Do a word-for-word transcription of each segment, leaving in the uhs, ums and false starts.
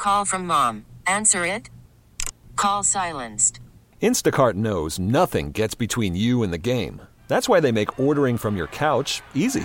Call from mom. Answer it. Call silenced. Instacart knows nothing gets between you and the game. That's why they make ordering from your couch easy.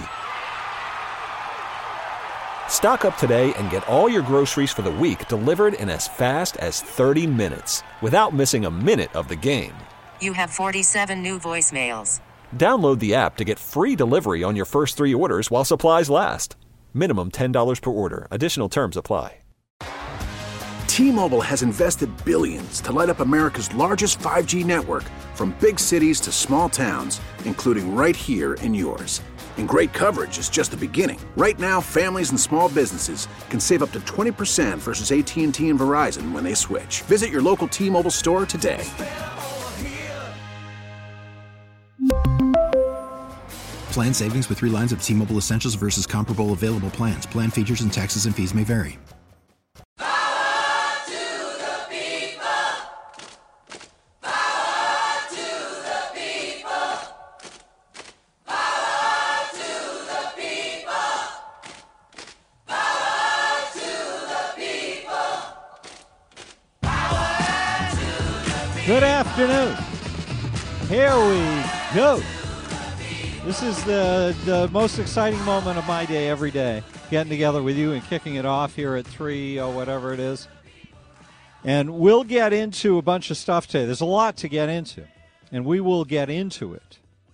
Stock up today and get all your groceries for the week delivered in as fast as thirty minutes without missing a minute of the game. You have forty-seven new voicemails. Download the app to get free delivery on your first three orders while supplies last. Minimum ten dollars per order. Additional terms apply. T-Mobile has invested billions to light up America's largest five G network, from big cities to small towns, including right here in yours. And great coverage is just the beginning. Right now, families and small businesses can save up to twenty percent versus A T and T and Verizon when they switch. Visit your local T-Mobile store today. Plan savings with three lines of T-Mobile Essentials versus comparable available plans. Plan features and taxes and fees may vary. Good afternoon. Here we go. This is the, the most exciting moment of my day every day, getting together with you and kicking it off here at three or whatever it is. And we'll get into a bunch of stuff today. There's a lot to get into, and we will get into it.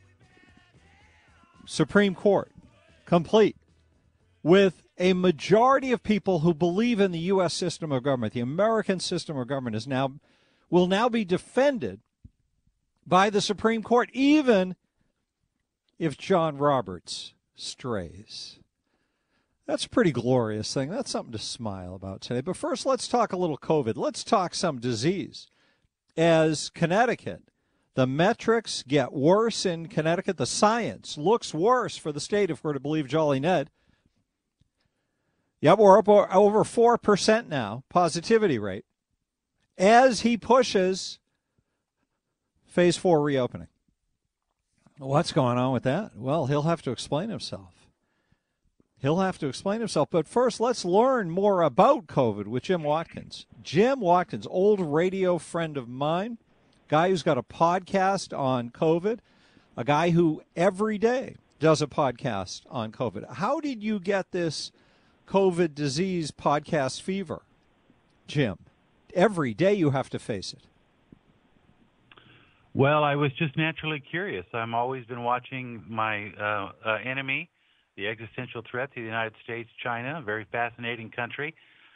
Supreme Court, complete, with a majority of people who believe in the U S system of government. The American system of government is now will now be defended by the Supreme Court, even if John Roberts strays. That's a pretty glorious thing. That's something to smile about today. But first, let's talk a little COVID. Let's talk some disease. As Connecticut, the metrics get worse in Connecticut. The science looks worse for the state, if we're to believe Jolly Ned. Yep, we're up over four percent now, positivity rate, as he pushes phase four reopening. What's going on with that? Well, he'll have to explain himself. He'll have to explain himself. But first, let's learn more about COVID with Jim Watkins. Jim Watkins, old radio friend of mine, guy who's got a podcast on COVID, a guy who every day does a podcast on COVID. How did you get this COVID disease podcast fever, Jim? Every day you have to face it. Well, I was just naturally curious. I've always been watching my uh, uh, enemy, the existential threat to the United States, China, a very fascinating country.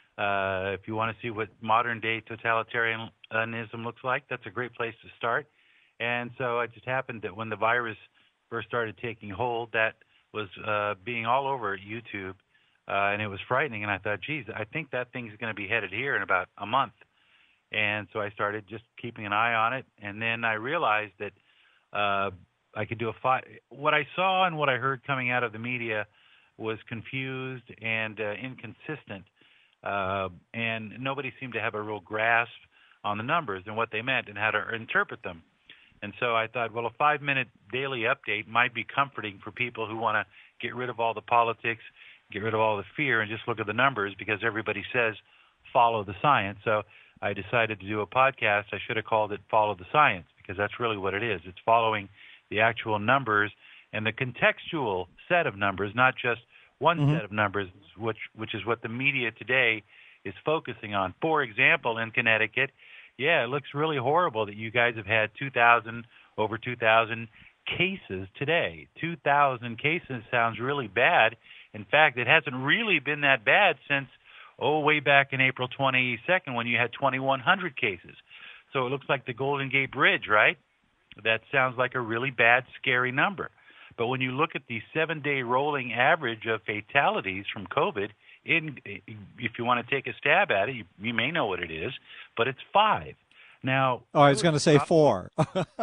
Uh, if you want to see what modern-day totalitarianism looks like, that's a great place to start. And so it just happened that when the virus first started taking hold, that was uh, being all over YouTube, uh, and it was frightening. And I thought, geez, I think that thing's going to be headed here in about a month. And so I started just keeping an eye on it, and then I realized that uh, I could do a fi- what I saw and what I heard coming out of the media was confused and uh, inconsistent, uh, and nobody seemed to have a real grasp on the numbers and what they meant and how to interpret them. And so I thought, well, a five-minute daily update might be comforting for people who want to get rid of all the politics, get rid of all the fear, and just look at the numbers, because everybody says follow the science. So I decided to do a podcast. I should have called it Follow the Science, because that's really what it is. It's following the actual numbers and the contextual set of numbers, not just one mm-hmm. set of numbers, which which is what the media today is focusing on. For example, in Connecticut, yeah, it looks really horrible that you guys have had two thousand, over two thousand cases today. two thousand cases sounds really bad. In fact, it hasn't really been that bad since Oh, way back in April twenty-second when you had twenty-one hundred cases. So it looks like the Golden Gate Bridge, right? That sounds like a really bad, scary number. But when you look at the seven-day rolling average of fatalities from COVID, in, if you want to take a stab at it, you, you may know what it is, but it's five. Now, oh, I was going to say four.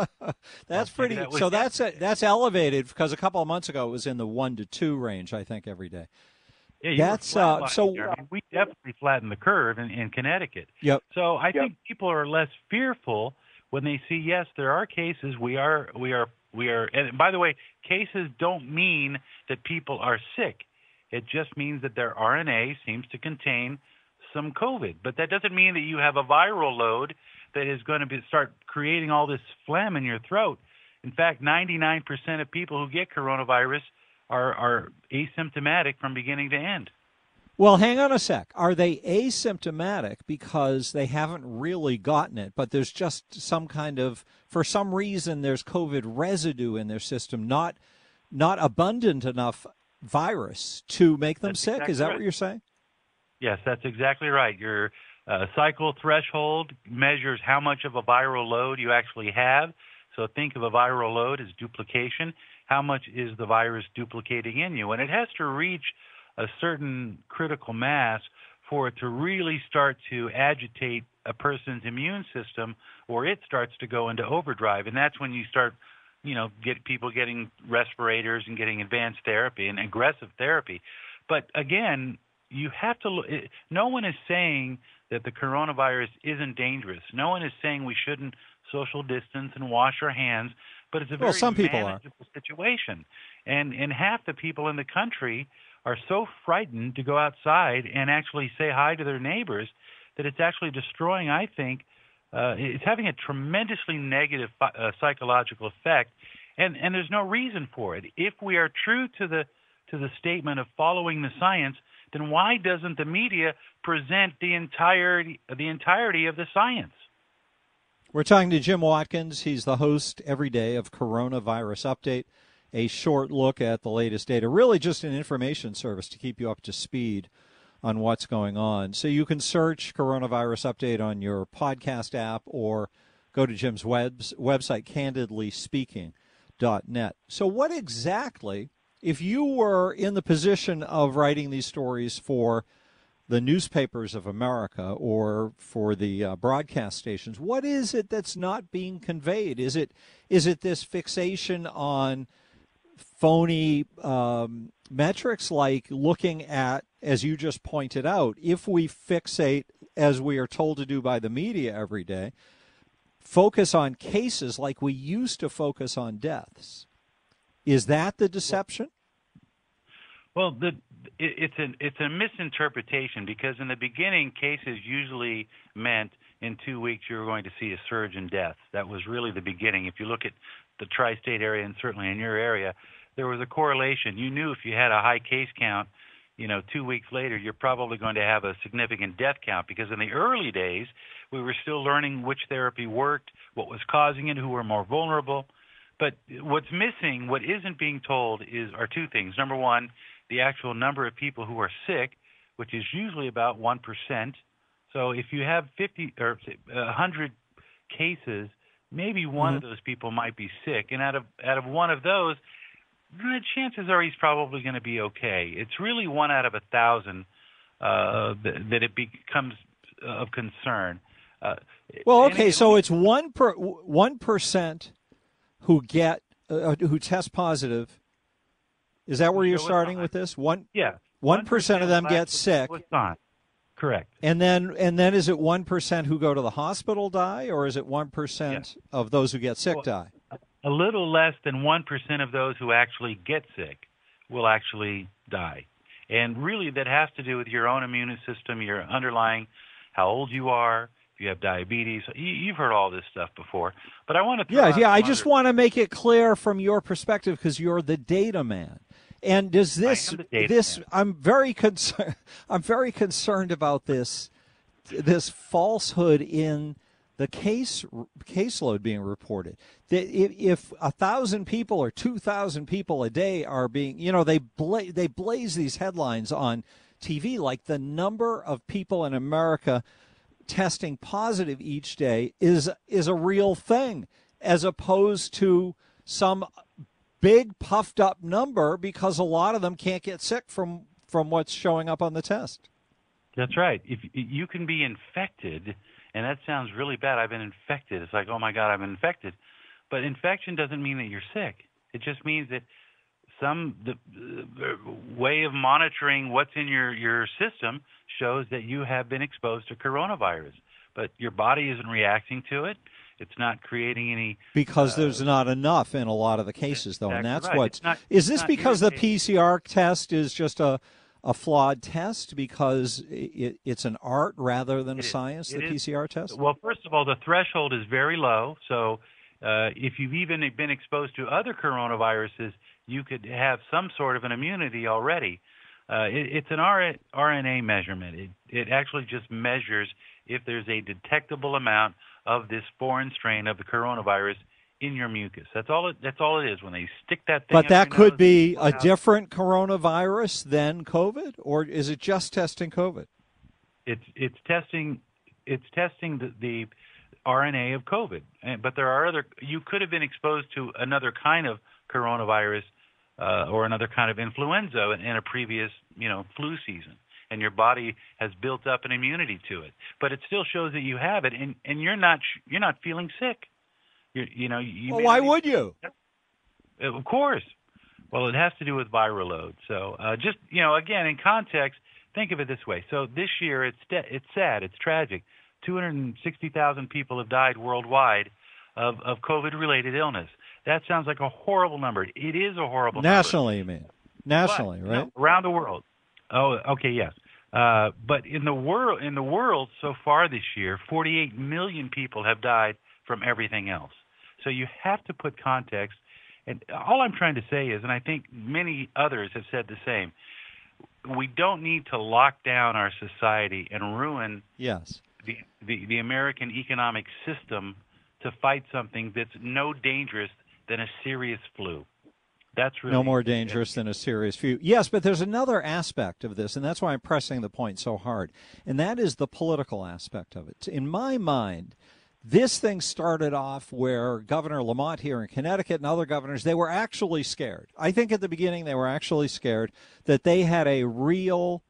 That's pretty. That so that's a, that's elevated, because a couple of months ago it was in the one to two range, I think, every day. Yeah, that's uh, so. I mean, we definitely flattened the curve in, in Connecticut. Yep. So I yep. think people are less fearful when they see, yes, there are cases. We are, we are, we are. And by the way, cases don't mean that people are sick. It just means that their R N A seems to contain some COVID. But that doesn't mean that you have a viral load that is going to be, start creating all this phlegm in your throat. In fact, ninety-nine percent of people who get coronavirus are, are asymptomatic from beginning to end. Well, hang on a sec. Are they asymptomatic because they haven't really gotten it, but there's just some kind of, for some reason, there's COVID residue in their system, not not abundant enough virus to make them That's sick? exactly Is that right. what you're saying? Yes, that's exactly right. Your uh, cycle threshold measures how much of a viral load you actually have. So think of a viral load as duplication. How much is the virus duplicating in you? And it has to reach a certain critical mass for it to really start to agitate a person's immune system, or it starts to go into overdrive. And that's when you start, you know, get people getting respirators and getting advanced therapy and aggressive therapy. But again, you have to look, no one is saying that the coronavirus isn't dangerous. No one is saying we shouldn't social distance and wash our hands, but it's a very well, some people manageable are. situation. And and half the people in the country are so frightened to go outside and actually say hi to their neighbors that it's actually destroying, I think, uh, it's having a tremendously negative uh, psychological effect, and, and there's no reason for it. If we are true to the to the statement of following the science, then why doesn't the media present the entirety, the entirety of the science? We're talking to Jim Watkins. He's the host every day of Coronavirus Update, a short look at the latest data, really just an information service to keep you up to speed on what's going on. So you can search Coronavirus Update on your podcast app or go to Jim's webs, website, candidly speaking dot net. So what exactly, if you were in the position of writing these stories for the newspapers of America or for the uh, broadcast stations, what is it that's not being conveyed? Is it is it this fixation on phony um, metrics, like looking at, as you just pointed out, if we fixate, as we are told to do by the media every day, focus on cases like we used to focus on deaths? Is that the deception? Well, the, it, it's a it's a misinterpretation, because in the beginning, cases usually meant in two weeks you were going to see a surge in deaths. That was really the beginning. If you look at the tri-state area and certainly in your area, there was a correlation. You knew if you had a high case count, you know, two weeks later, you're probably going to have a significant death count, because in the early days, we were still learning which therapy worked, what was causing it, who were more vulnerable. But what's missing, what isn't being told, is are two things. Number one, the actual number of people who are sick, which is usually about one percent. So if you have fifty or one hundred cases, maybe one mm-hmm. of those people might be sick. And out of out of one of those, the chances are he's probably going to be okay. It's really one out of a thousand uh, that, that it becomes of concern. Uh, well, okay, so it's one per one percent who get uh, who test positive. Is that where you're starting with this? One, yeah, one percent of them get sick. Correct. And then, and then, is it one percent who go to the hospital die, or is it one percent yes. of those who get sick well, die? A little less than one percent of those who actually get sick will actually die. And really that has to do with your own immune system, your underlying, how old you are, if you have diabetes. You, you've heard all this stuff before. But I want to Yeah, yeah, I other... just want to make it clear from your perspective, because you're the data man. And does this this man. I'm very concerned I'm very concerned about this this falsehood in the case caseload being reported. That if a thousand people or two thousand people a day are being, you know, they bla- they blaze these headlines on T V like the number of people in America testing positive each day is is a real thing, as opposed to some big puffed up number, because a lot of them can't get sick from from what's showing up on the test. That's right. If you can be infected, and that sounds really bad. I've been infected. It's like, oh my God, I've been infected. But infection doesn't mean that you're sick. It just means that some the, the way of monitoring what's in your, your system shows that you have been exposed to coronavirus. But your body isn't reacting to it. It's not creating any... Because uh, there's not enough in a lot of the cases, though, exactly and that's right. what's... Not, is this because irritating. the P C R test is just a, a flawed test because it, it's an art rather than a science, the is. P C R test? Well, first of all, the threshold is very low. So uh, if you've even been exposed to other coronaviruses, you could have some sort of an immunity already. Uh, it, it's an R N A measurement. It, it actually just measures if there's a detectable amount of this foreign strain of the coronavirus in your mucus. That's all it, that's all it is when they stick that thing But up that your could nose, be pull a it out. different coronavirus than COVID, or is it just testing COVID? It's it's testing it's testing the, the R N A of COVID. And, but there are other. You could have been exposed to another kind of coronavirus uh, or another kind of influenza in, in a previous you know flu season, and your body has built up an immunity to it. But it still shows that you have it, and, and you're not you're not feeling sick. You, you know. You Well, may why not even- would you? Of course. Well, it has to do with viral load. So uh, just, you know, again, in context, think of it this way. So this year, it's it's sad, it's tragic. two hundred sixty thousand people have died worldwide of, of COVID-related illness. That sounds like a horrible number. It is a horrible Nationally, you mean? Nationally, number. right? No, around the world. Oh, okay, yes. Uh, but in the world, in the world so far this year, forty-eight million people have died from everything else. So you have to put context. And all I'm trying to say is, and I think many others have said the same, we don't need to lock down our society and ruin Yes. the, the, the American economic system to fight something that's no dangerous than a serious flu. That's really No more dangerous than a serious flu. Yes, but there's another aspect of this, and that's why I'm pressing the point so hard, and that is the political aspect of it. In my mind, this thing started off where Governor Lamont here in Connecticut and other governors, they were actually scared. I think at the beginning they were actually scared that they had a real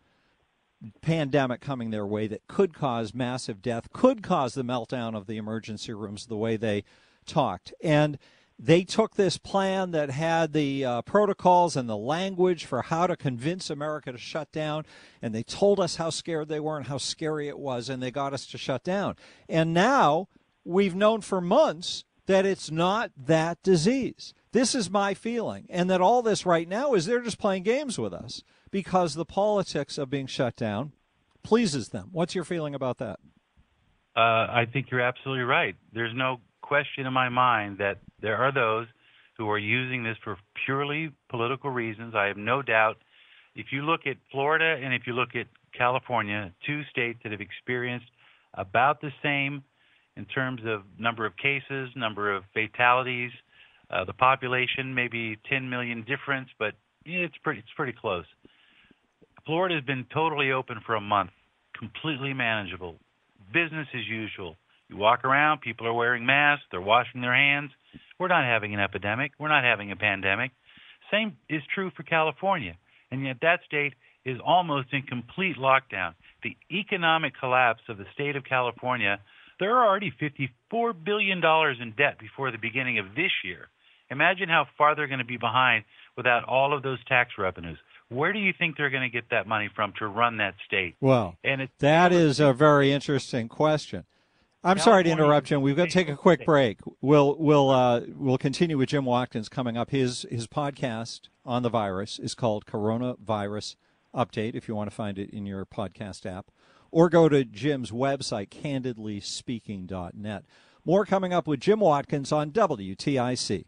pandemic coming their way that could cause massive death, could cause the meltdown of the emergency rooms the way they talked. And they took this plan that had the uh, protocols and the language for how to convince America to shut down, and they told us how scared they were and how scary it was, and they got us to shut down. And now we've known for months that it's not that disease. This is my feeling, and that all this right now is they're just playing games with us because the politics of being shut down pleases them. What's your feeling about that? Uh, I think you're absolutely right. There's no question in my mind that there are those who are using this for purely political reasons. I have no doubt. If you look at Florida and if you look at California, two states that have experienced about the same in terms of number of cases, number of fatalities, uh, the population, maybe ten million difference, but it's pretty, it's pretty close. Florida has been totally open for a month, completely manageable, business as usual. You walk around, people are wearing masks, they're washing their hands. We're not having an epidemic. We're not having a pandemic. Same is true for California, and yet that state is almost in complete lockdown. The economic collapse of the state of California, there are already fifty-four billion dollars in debt before the beginning of this year. Imagine how far they're going to be behind without all of those tax revenues. Where do you think they're going to get that money from to run that state? Well, and it's, that is a very interesting question. I'm sorry to interrupt you. We've got to take a quick break. We'll we'll uh, we'll continue with Jim Watkins coming up. His his podcast on the virus is called Coronavirus Update. If you want to find it in your podcast app, or go to Jim's website, candidly speaking dot net. More coming up with Jim Watkins on W T I C.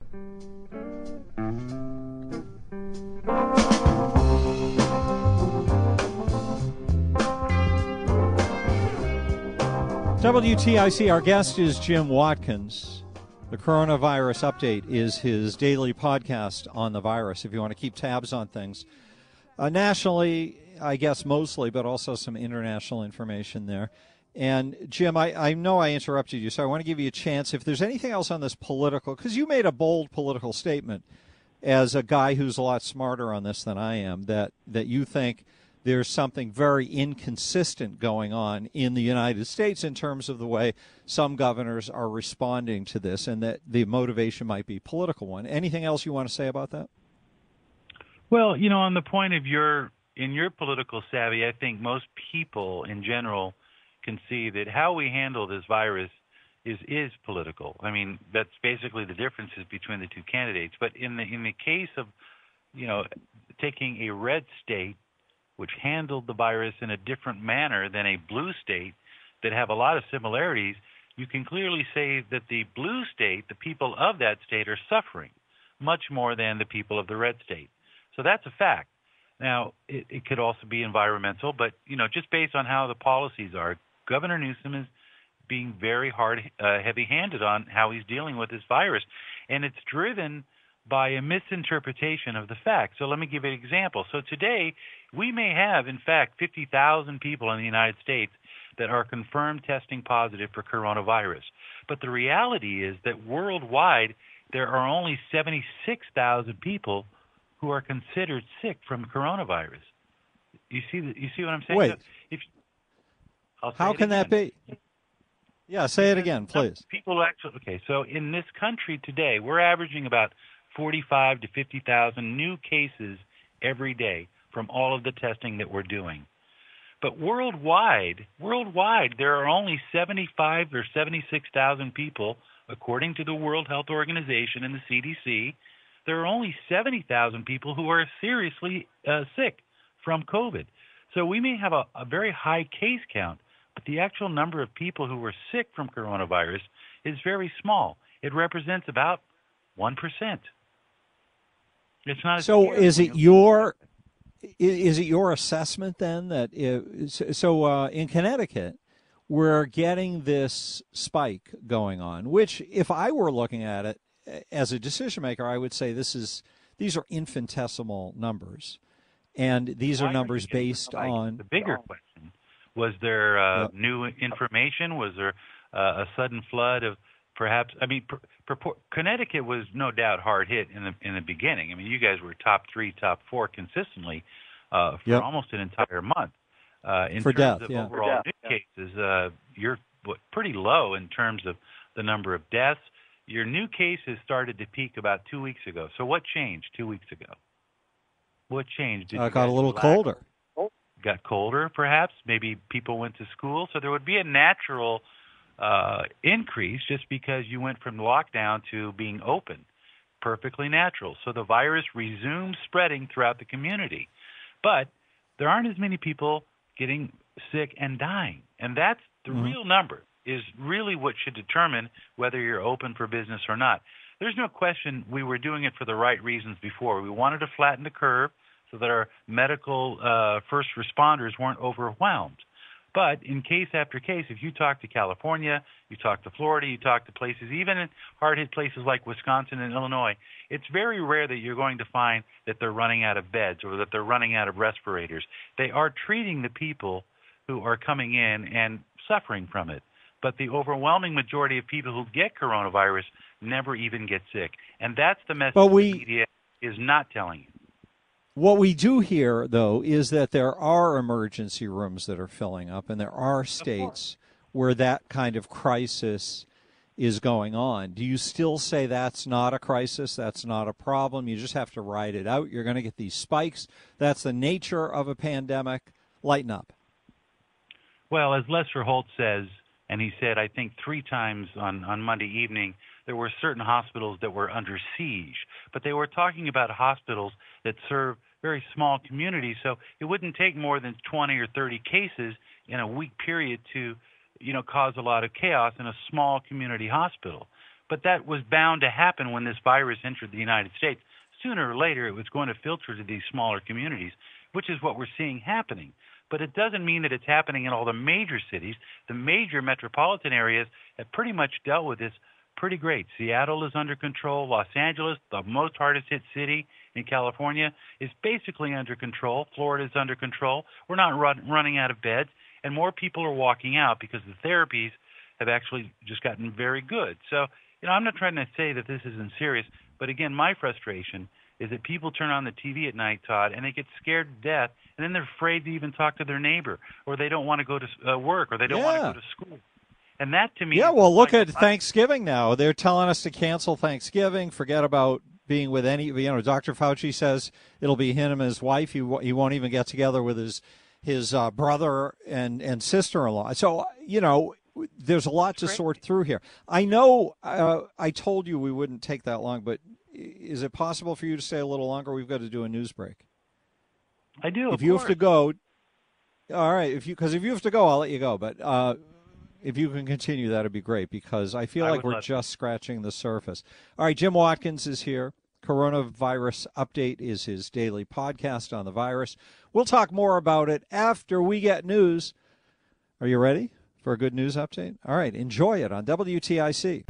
W T I C, our guest is Jim Watkins. The Coronavirus Update is his daily podcast on the virus, if you want to keep tabs on things. Uh, nationally, I guess mostly, but also some international information there. And, Jim, I, I know I interrupted you, so I want to give you a chance. If there's anything else on this political, because you made a bold political statement as a guy who's a lot smarter on this than I am, that, that you think there's something very inconsistent going on in the United States in terms of the way some governors are responding to this, and that the motivation might be a political one. Anything else you want to say about that? Well, you know, on the point of your, in your political savvy, I think most people in general can see that how we handle this virus is, is political. I mean, that's basically the differences between the two candidates. But in the, in the case of, you know, taking a red state which handled the virus in a different manner than a blue state that have a lot of similarities, you can clearly say that the blue state, the people of that state, are suffering much more than the people of the red state. So that's a fact. Now, it, it could also be environmental, but, you know, just based on how the policies are, Governor Newsom is being very hard, uh, heavy-handed on how he's dealing with this virus. And it's driven by a misinterpretation of the facts. So let me give you an example. So today, we may have, in fact, fifty thousand people in the United States that are confirmed testing positive for coronavirus. But the reality is that worldwide, there are only seventy-six thousand people who are considered sick from coronavirus. You see, you see what I'm saying? Wait. So if, I'll say How can that be? Yeah, say it again, please. People actually, okay, so in this country today, we're averaging about forty-five to fifty thousand new cases every day from all of the testing that we're doing. But worldwide, worldwide, there are only seventy-five or seventy-six thousand people, according to the World Health Organization and the C D C. There are only seventy thousand people who are seriously uh, sick from COVID. So we may have a, a very high case count, but the actual number of people who were sick from coronavirus is very small. It represents about one percent. It's not. So is it your is it your assessment then that if, so uh, in Connecticut we're getting this spike going on, which if I were looking at it as a decision maker, I would say this is these are infinitesimal numbers, and these are numbers based on the bigger question. Was there uh, yep. new information? Was there uh, a sudden flood of perhaps? I mean, per, per, Connecticut was no doubt hard hit in the in the beginning. I mean, you guys were top three, top four consistently uh, for yep. almost an entire month. Uh, in for terms death, of yeah. overall death, new yeah. cases, uh, you're pretty low in terms of the number of deaths. Your new cases started to peak about two weeks ago. So what changed two weeks ago? What changed? Did uh, you got a little relax? colder. Got colder, perhaps. Maybe people went to school. So there would be a natural uh, increase just because you went from lockdown to being open. Perfectly natural. So the virus resumed spreading throughout the community. But there aren't as many people getting sick and dying. And that's the mm-hmm. real number, is really what should determine whether you're open for business or not. There's no question we were doing it for the right reasons before. We wanted to flatten the curve so that our medical uh, first responders weren't overwhelmed. But in case after case, if you talk to California, you talk to Florida, you talk to places, even in hard-hit places like Wisconsin and Illinois, it's very rare that you're going to find that they're running out of beds or that they're running out of respirators. They are treating the people who are coming in and suffering from it. But the overwhelming majority of people who get coronavirus never even get sick. And that's the message we, the media is not telling you. What we do hear, though, is that there are emergency rooms that are filling up, and there are states where that kind of crisis is going on. Do you still say that's not a crisis, that's not a problem, you just have to ride it out, you're going to get these spikes, that's the nature of a pandemic? Lighten up. Well, as Lester Holt says, and he said, I think three times on, on Monday evening, there were certain hospitals that were under siege. But they were talking about hospitals that serve very small communities, so it wouldn't take more than twenty or thirty cases in a week period to, you know, cause a lot of chaos in a small community hospital. But that was bound to happen when this virus entered the United States. Sooner or later, it was going to filter to these smaller communities, which is what we're seeing happening. But it doesn't mean that it's happening in all the major cities. The major metropolitan areas have pretty much dealt with this pretty great. Seattle is under control. Los Angeles, the most hardest hit city in California, is basically under control. Florida is under control. We're not run, running out of beds, and more people are walking out because the therapies have actually just gotten very good. So, you know, I'm not trying to say that this isn't serious, but again, my frustration is that people turn on the T V at night, Todd, and they get scared to death, and then they're afraid to even talk to their neighbor, or they don't want to go to uh, work, or they don't yeah. want to go to school. And that, to me, yeah. is Well, look like at Thanksgiving now. They're telling us to cancel Thanksgiving. Forget about being with any. You know, Doctor Fauci says it'll be him and his wife. He he won't even get together with his his uh, brother and and sister-in-law. So you know, there's a lot to sort through here. I know. Uh, I told you we wouldn't take that long, but is it possible for you to stay a little longer? We've got to do a news break. I do. If you have to go, all right. If you because if you have to go, I'll let you go. But uh, if you can continue, that'd be great because I feel I like we're just scratching the surface. All right, Jim Watkins is here. Coronavirus Update is his daily podcast on the virus. We'll talk more about it after we get news. Are you ready for a good news update? All right, enjoy it on W T I C.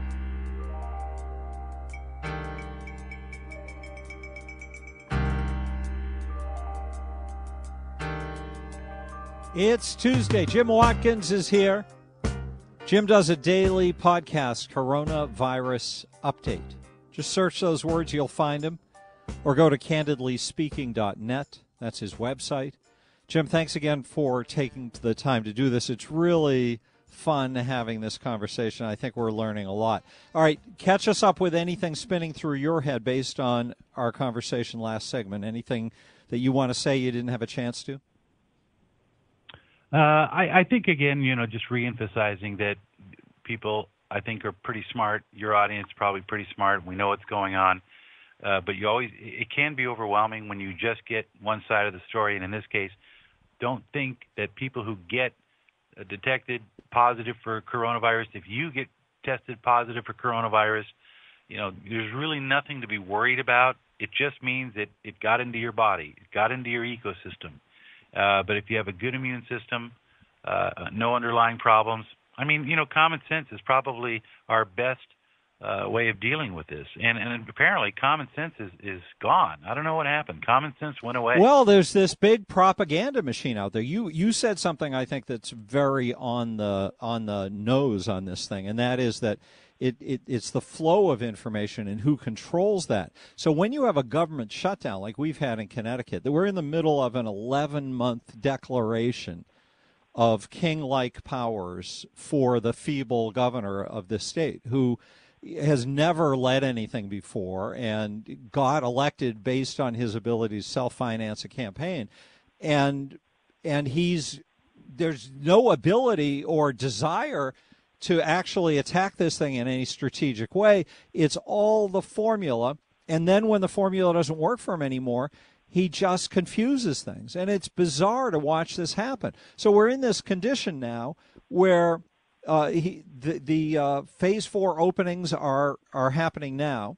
It's Tuesday. Jim Watkins is here. Jim does a daily podcast, Coronavirus Update. Just search those words, you'll find him. Or go to candidly speaking dot net. That's his website. Jim, thanks again for taking the time to do this. It's really fun having this conversation. I think we're learning a lot. All right, catch us up with anything spinning through your head based on our conversation last segment. Anything that you want to say you didn't have a chance to? Uh, I, I think, again, you know, just reemphasizing that people, I think, are pretty smart. Your audience is probably pretty smart. We know what's going on. Uh, but you always, it can be overwhelming when you just get one side of the story. And in this case, don't think that people who get uh, detected positive for coronavirus, if you get tested positive for coronavirus, you know, there's really nothing to be worried about. It just means that it got into your body. It got into your ecosystem. Uh, but if you have a good immune system, uh, no underlying problems, I mean, you know, common sense is probably our best uh, way of dealing with this. And, and apparently common sense is, is gone. I don't know what happened. Common sense went away. Well, there's this big propaganda machine out there. You you said something I think that's very on the on the nose on this thing, and that is that It, it, it's the flow of information and who controls that. So when you have a government shutdown like we've had in Connecticut, that we're in the middle of an eleven-month declaration of king-like powers for the feeble governor of this state who has never led anything before and got elected based on his ability to self-finance a campaign. And, and he's there's no ability or desire to actually attack this thing in any strategic way. It's all the formula. And then when the formula doesn't work for him anymore, he just confuses things. And it's bizarre to watch this happen. So we're in this condition now where uh, he, the, the uh, phase four openings are, are happening now.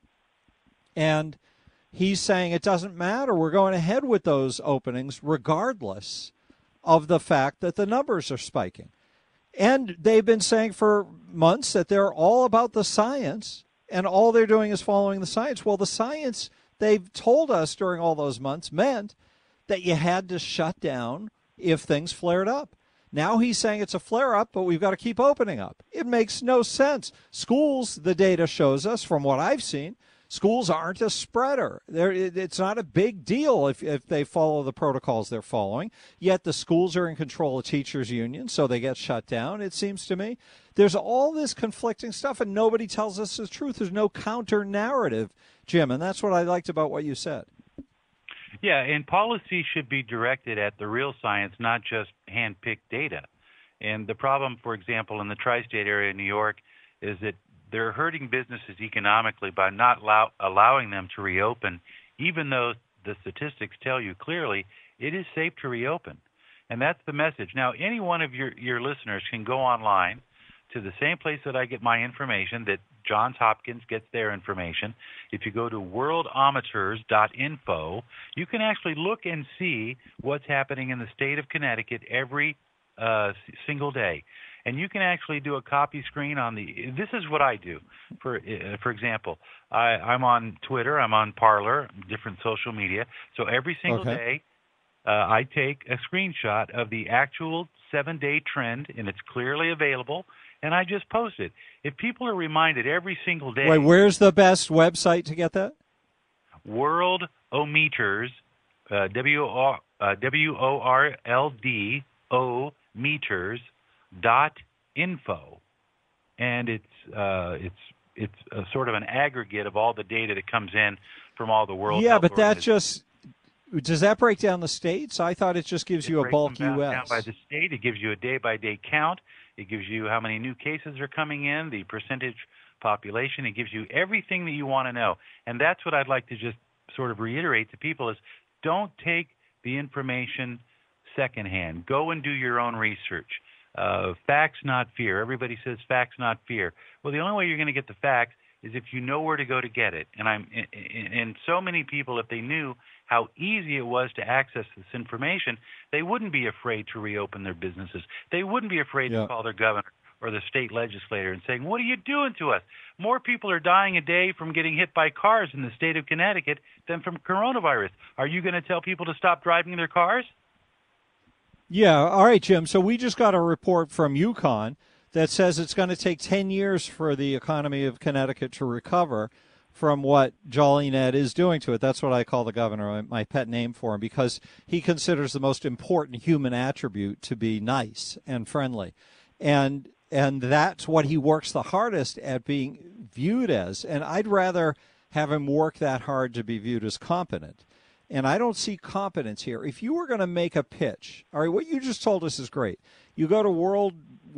And he's saying it doesn't matter. We're going ahead with those openings regardless of the fact that the numbers are spiking. And they've been saying for months that they're all about the science, and all they're doing is following the science. Well, the science, they've told us during all those months, meant that you had to shut down if things flared up. Now he's saying it's a flare-up, but we've got to keep opening up. It makes no sense. Schools, the data shows us, from what I've seen, schools aren't a spreader. They're, it's not a big deal if, if they follow the protocols they're following, yet the schools are in control of teachers' unions, so they get shut down, it seems to me. There's all this conflicting stuff, and nobody tells us the truth. There's no counter-narrative, Jim, and that's what I liked about what you said. Yeah, and policy should be directed at the real science, not just hand-picked data. And the problem, for example, in the tri-state area of New York is that they're hurting businesses economically by not allow, allowing them to reopen, even though the statistics tell you clearly it is safe to reopen. And that's the message. Now, any one of your, your listeners can go online to the same place that I get my information, that Johns Hopkins gets their information. If you go to worldometers dot info, you can actually look and see what's happening in the state of Connecticut every uh, single day. And you can actually do a copy screen on the – this is what I do. For uh, for example, I, I'm on Twitter. I'm on Parler, different social media. So every single okay. day uh, I take a screenshot of the actual seven-day trend, and it's clearly available, and I just post it. If people are reminded every single day – Wait, where's the best website to get that? Worldometers, uh, W O R L D O meters dot info, and it's uh, it's it's a sort of an aggregate of all the data that comes in from all the world. Yeah, but that just does that break down the states? I thought it just gives it you a bulk down, U S. Down by the state, it gives you a day-by-day count. It gives you how many new cases are coming in, the percentage population. It gives you everything that you want to know, and that's what I'd like to just sort of reiterate to people: is don't take the information secondhand. Go and do your own research. Uh, facts, not fear. Everybody says facts, not fear. Well, the only way you're going to get the facts is if you know where to go to get it. And I'm, and so many people, if they knew how easy it was to access this information, they wouldn't be afraid to reopen their businesses. They wouldn't be afraid yeah. to call their governor or the state legislator and saying, what are you doing to us? More people are dying a day from getting hit by cars in the state of Connecticut than from coronavirus. Are you going to tell people to stop driving their cars? Yeah. All right, Jim. So we just got a report from UConn that says it's going to take ten years for the economy of Connecticut to recover from what Jolly Ned is doing to it. That's what I call the governor, my pet name for him, because he considers the most important human attribute to be nice and friendly. And and that's what he works the hardest at being viewed as. And I'd rather have him work that hard to be viewed as competent. And I don't see competence here. If you were going to make a pitch, all right, what you just told us is great. You go to world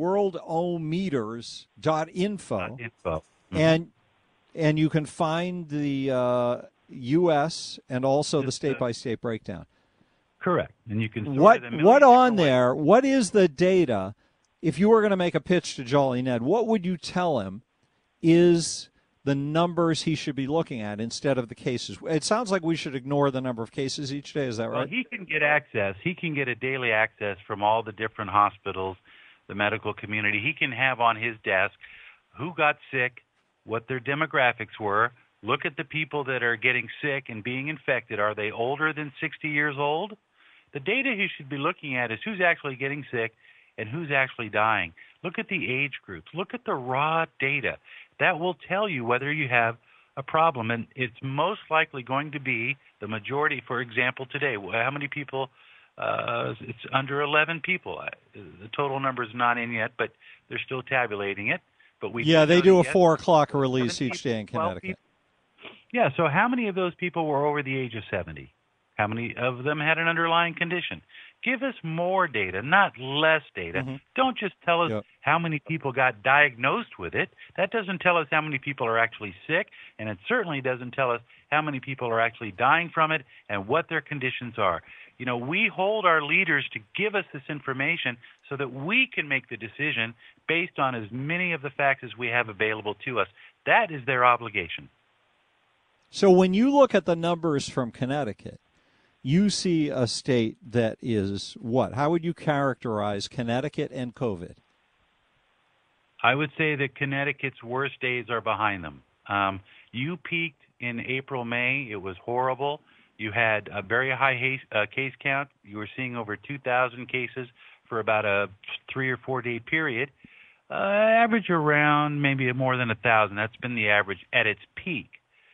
worldometers dot info, info. Mm-hmm. and and you can find the uh, U S and also Just, the state-by-state breakdown. Correct. And you can sort what it a million what on different there? ways. What is the data? If you were going to make a pitch to Jolly Ned, what would you tell him is the numbers he should be looking at instead of the cases? It sounds like we should ignore the number of cases each day. Is that Well, right? he can get access. He can get a daily access from all the different hospitals, the medical community. He can have on his desk who got sick, what their demographics were. Look at the people that are getting sick and being infected. Are they older than sixty years old? The data he should be looking at is who's actually getting sick and who's actually dying. Look at the age groups. Look at the raw data. That will tell you whether you have a problem. And it's most likely going to be the majority. For example, today, how many people? Uh, it's under eleven people. The total number is not in yet, but they're still tabulating it. But we yeah, they do a yes, four o'clock release each day in Connecticut. People. Yeah, so how many of those people were over the age of seventy? How many of them had an underlying condition? Give us more data, not less data. Mm-hmm. Don't just tell us yep. how many people got diagnosed with it. That doesn't tell us how many people are actually sick, and it certainly doesn't tell us how many people are actually dying from it and what their conditions are. You know, we hold our leaders to give us this information so that we can make the decision based on as many of the facts as we have available to us. That is their obligation. So when you look at the numbers from Connecticut, you see a state that is what? How would you characterize Connecticut and COVID? I would say that Connecticut's worst days are behind them. Um, you peaked in April, May. It was horrible. You had a very high case, uh, case count. You were seeing over two thousand cases for about a three or four day period. Uh, average around maybe more than one thousand. That's been the average at its peak.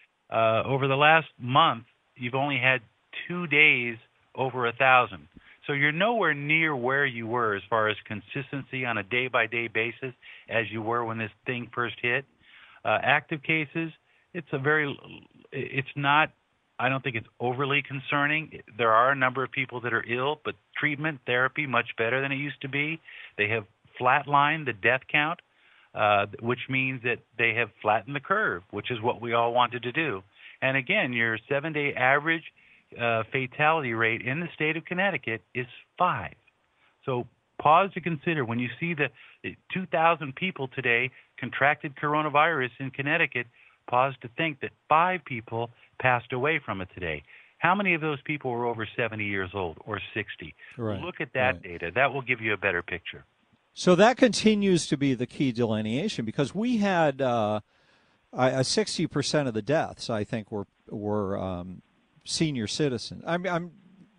Uh, over the last month, you've only had two days over a thousand. So you're nowhere near where you were as far as consistency on a day-by-day basis as you were when this thing first hit. Uh, active cases, it's a very, it's not, I don't think it's overly concerning. There are a number of people that are ill, but treatment, therapy, much better than it used to be. They have flatlined the death count, uh, which means that they have flattened the curve, which is what we all wanted to do. And again, your seven-day average uh, fatality rate in the state of Connecticut is five. So pause to consider when you see the two thousand people today contracted coronavirus in Connecticut, pause to think that five people passed away from it today. How many of those people were over seventy years old or sixty? Right, Look at that right. data. That will give you a better picture. So that continues to be the key delineation because we had uh, a sixty percent of the deaths, I think, were were um, senior citizens. I'm, I'm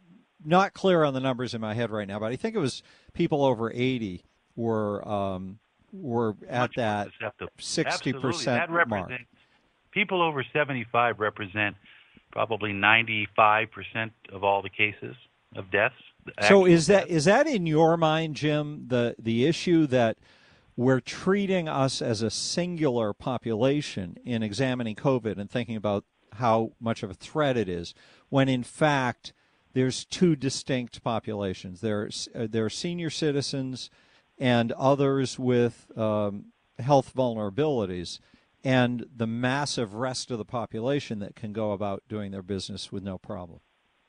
not clear on the numbers in my head right now, but I think it was people over eighty were um, were at Much more that susceptible. sixty percent Absolutely. That mark. represents, people over seventy-five represent probably ninety-five percent of all the cases of deaths. So is that deaths. is that in your mind, Jim, the the issue that we're treating us as a singular population in examining COVID and thinking about how much of a threat it is, when in fact there's two distinct populations. There's uh, there are senior citizens and others with um, health vulnerabilities, and the massive rest of the population that can go about doing their business with no problem.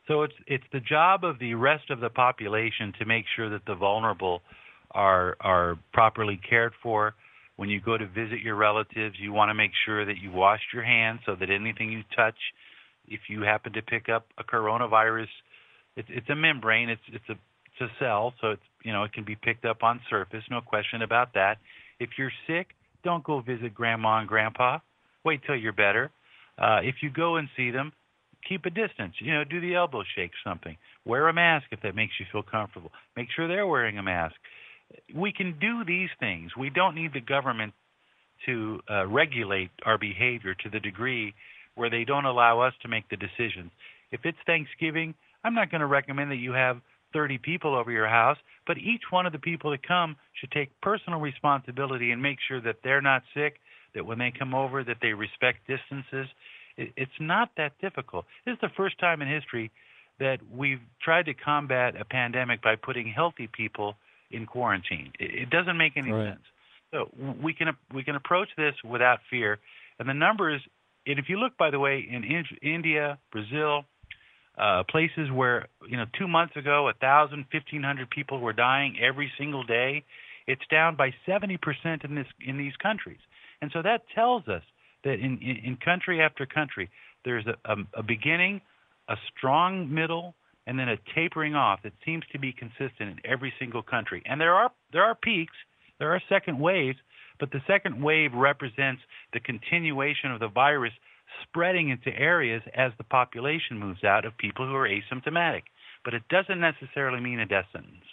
So it's it's the job of the rest of the population to make sure that the vulnerable are are properly cared for. When you go to visit your relatives, you want to make sure that you wash your hands so that anything you touch, if you happen to pick up a coronavirus, it's it's a membrane, it's it's a it's a cell, so it's you know it can be picked up on surface, no question about that. If you're sick, don't go visit grandma and grandpa. Wait till you're better. Uh, if you go and see them, keep a distance. You know, do the elbow shake, something. Wear a mask if that makes you feel comfortable. Make sure they're wearing a mask. We can do these things. We don't need the government to uh, regulate our behavior to the degree where they don't allow us to make the decisions. If it's Thanksgiving, I'm not going to recommend that you have thirty people over your house, but each one of the people that come should take personal responsibility and make sure that they're not sick, that when they come over that they respect distances. It's not that difficult. This is the first time in history that we've tried to combat a pandemic by putting healthy people in quarantine. It doesn't make any right. sense. So we can we can approach this without fear. And the numbers, and if you look, by the way, in India, Brazil, uh, places where, you know, two months ago, one thousand, fifteen hundred people were dying every single day, it's down by seventy percent in this in these countries. And so that tells us that in, in, in country after country, there's a, a, a beginning, a strong middle, and then a tapering off that seems to be consistent in every single country. And there are there are peaks, there are second waves, but the second wave represents the continuation of the virus spreading into areas as the population moves out of people who are asymptomatic. But it doesn't necessarily mean a death sentence.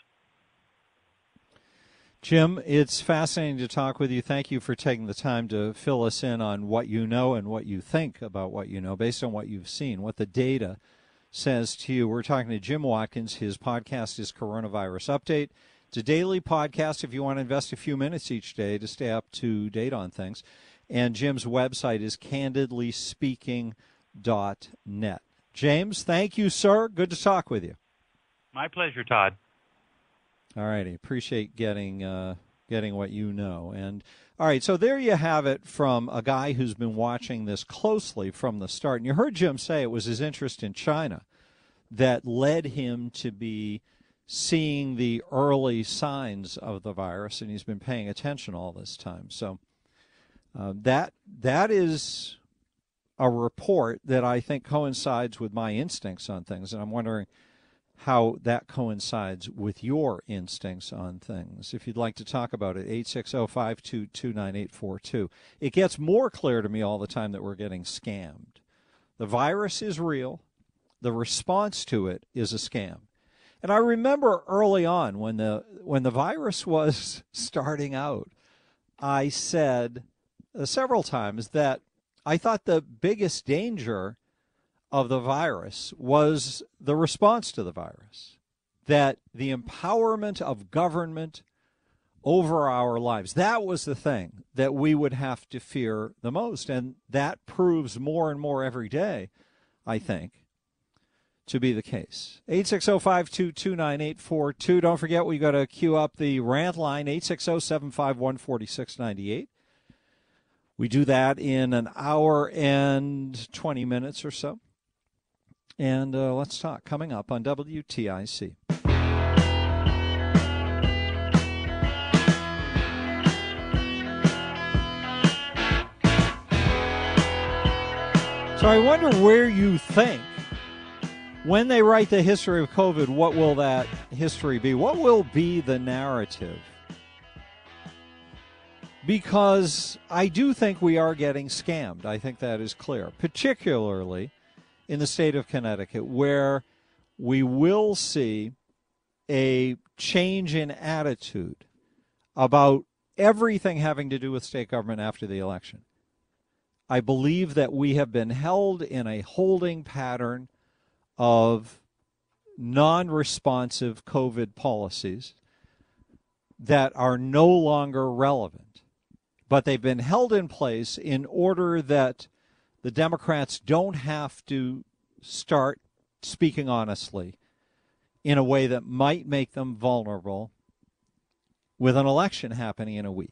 Jim, it's fascinating to talk with you. Thank you for taking the time to fill us in on what you know and what you think about what you know based on what you've seen, what the data says to you. We're talking to Jim Watkins. His podcast is Coronavirus Update. It's a daily podcast if you want to invest a few minutes each day to stay up to date on things. And Jim's website is candidly speaking dot net. James, thank you, sir. Good to talk with you. My pleasure, Todd. All righty. Appreciate getting uh, getting what you know. And all right, so there you have it from a guy who's been watching this closely from the start. And you heard Jim say it was his interest in China that led him to be seeing the early signs of the virus, and he's been paying attention all this time. So uh, that that is a report that I think coincides with my instincts on things, and I'm wondering how that coincides with your instincts on things. If you'd like to talk about it, eight six zero, five two two, nine eight four two. It gets more clear to me all the time that we're getting scammed. The virus is real. The response to it is a scam. And I remember early on when the when the virus was starting out, I said uh, several times that I thought the biggest danger of the virus was the response to the virus, that the empowerment of government over our lives, that was the thing that we would have to fear the most. And that proves more and more every day, I think, to be the case. eight six zero, five two two, nine eight four two. Don't forget, we got to queue up the rant line, eight six zero, seven five one, four six nine eight. We do that in an hour and twenty minutes or so. And uh, let's talk coming up on W T I C. So I wonder where you think, when they write the history of COVID, what will that history be? What will be the narrative? Because I do think we are getting scammed. I think that is clear, particularly in the state of Connecticut, where we will see a change in attitude about everything having to do with state government after the election. I believe that we have been held in a holding pattern of non-responsive COVID policies that are no longer relevant, but they've been held in place in order that the Democrats don't have to start speaking honestly in a way that might make them vulnerable with an election happening in a week.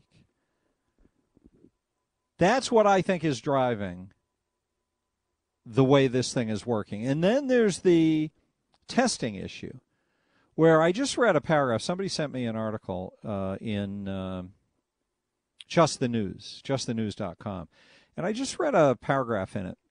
That's what I think is driving the way this thing is working. And then there's the testing issue, where I just read a paragraph. Somebody sent me an article uh, in uh, Just the News, just the news dot com, and I just read a paragraph in it.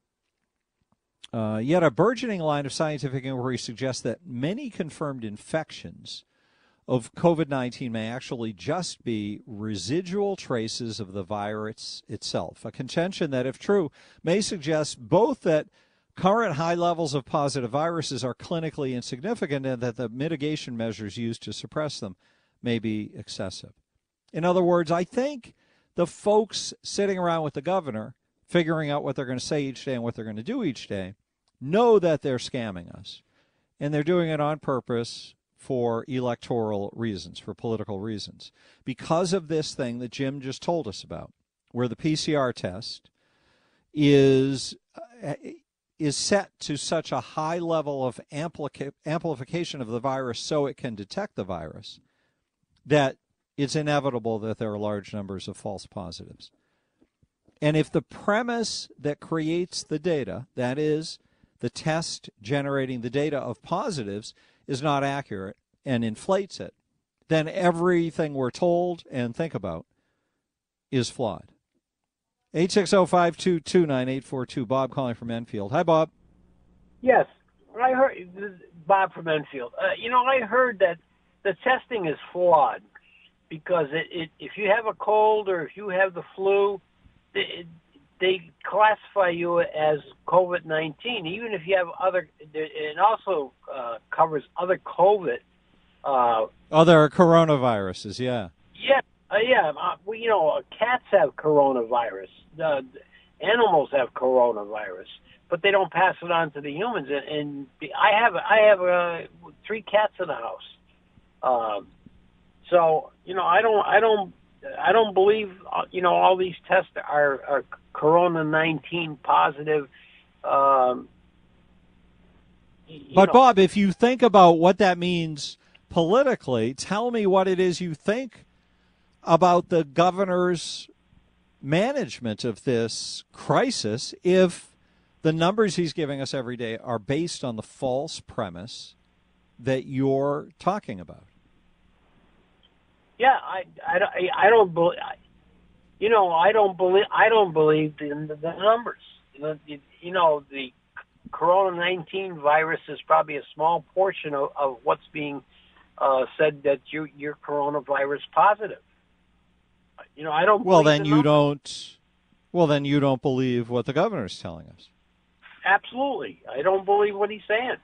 Uh, yet a burgeoning line of scientific inquiry suggests that many confirmed infections of COVID nineteen may actually just be residual traces of the virus itself, a contention that, if true, may suggest both that current high levels of positive viruses are clinically insignificant and that the mitigation measures used to suppress them may be excessive. In other words, I think the folks sitting around with the governor, figuring out what they're going to say each day and what they're going to do each day, know that they're scamming us. And they're doing it on purpose for electoral reasons, for political reasons. Because of this thing that Jim just told us about, where the P C R test is uh, is set to such a high level of amplica- amplification of the virus so it can detect the virus, that it's inevitable that there are large numbers of false positives. And if the premise that creates the data, that is, the test generating the data of positives, is not accurate and inflates it, then everything we're told and think about is flawed. eight six zero, five two two, nine eight four two. Bob calling from Enfield. Hi, Bob. Yes, I heard, this is Bob from Enfield. Uh, you know, I heard that the testing is flawed because it, it, if you have a cold or if you have the flu, it, they classify you as COVID nineteen, even if you have other, it also uh, covers other COVID. Uh, other coronaviruses, yeah. Yeah, uh, yeah. Uh, well, you know, cats have coronavirus. Uh, animals have coronavirus, but they don't pass it on to the humans. And, and I have, I have uh, three cats in the house. Um, so, you know, I don't, I don't, I don't believe, you know, all these tests are, are Corona nineteen positive. Um, but, know. Bob, if you think about what that means politically, tell me what it is you think about the governor's management of this crisis if the numbers he's giving us every day are based on the false premise that you're talking about. Yeah, I, I, I don't believe, you know, I don't believe, I don't believe in the, the numbers. You know, the Corona nineteen virus is probably a small portion of, of what's being uh, said that you, you're coronavirus positive. You know, I don't Well, believe then the you numbers. don't, well, then you don't believe what the governor's telling us. Absolutely. I don't believe what he's saying.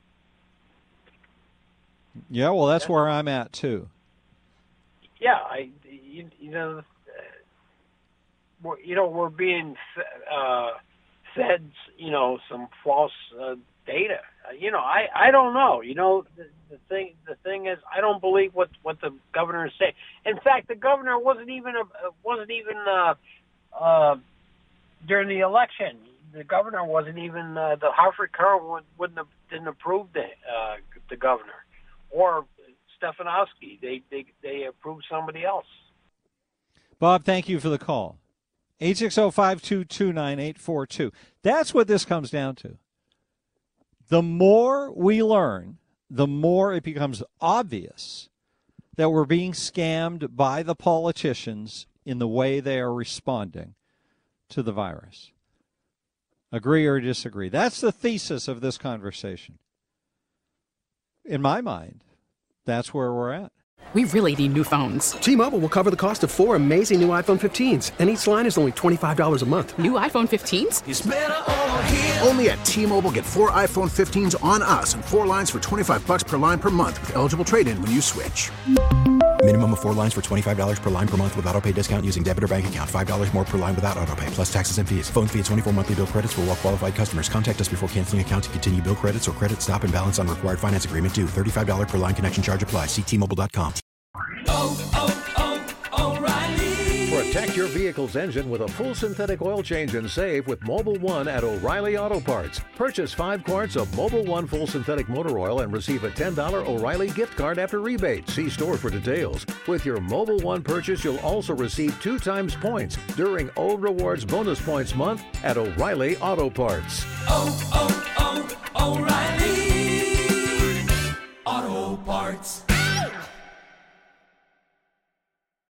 Yeah, well, that's where I'm at, too. Yeah, I, you, you know, uh, we're, you know, we're being uh, fed, you know, some false uh, data. Uh, you know, I, I don't know. You know, the, the thing the thing is, I don't believe what, what the governor is saying. In fact, the governor wasn't even a, wasn't even uh, uh, during the election. The governor wasn't even uh, the Hartford Courant wouldn't have, didn't approve the uh, the governor or Stefanowski. They, they they approved somebody else. Bob, thank you for the call. eight six zero, five two two, nine eight four two. That's what this comes down to. The more we learn, the more it becomes obvious that we're being scammed by the politicians in the way they are responding to the virus. Agree or disagree? That's the thesis of this conversation. In my mind, that's where we're at. We really need new phones. T-Mobile will cover the cost of four amazing new iPhone fifteens, and each line is only twenty-five dollars a month. New iPhone fifteens? It's better over here. Only at T-Mobile, get four iPhone fifteens on us and four lines for twenty-five dollars per line per month with eligible trade-in when you switch. Minimum of four lines for twenty-five dollars per line per month with autopay discount using debit or bank account. five dollars more per line without autopay, plus taxes and fees. Phone fee at twenty-four monthly bill credits for well-qualified customers. Contact us before canceling account to continue bill credits or credit stop and balance on required finance agreement due. thirty-five dollars per line connection charge applies. See T Mobile dot com. Oh, oh, oh, O'Reilly. Protect your vehicle's engine with a full synthetic oil change and save with Mobil one at O'Reilly Auto Parts. Purchase five quarts of Mobil one full synthetic motor oil and receive a ten dollars O'Reilly gift card after rebate. See store for details. With your Mobil one purchase, you'll also receive two times points during O Rewards Bonus Points Month at O'Reilly Auto Parts. Oh, oh, oh, O'Reilly.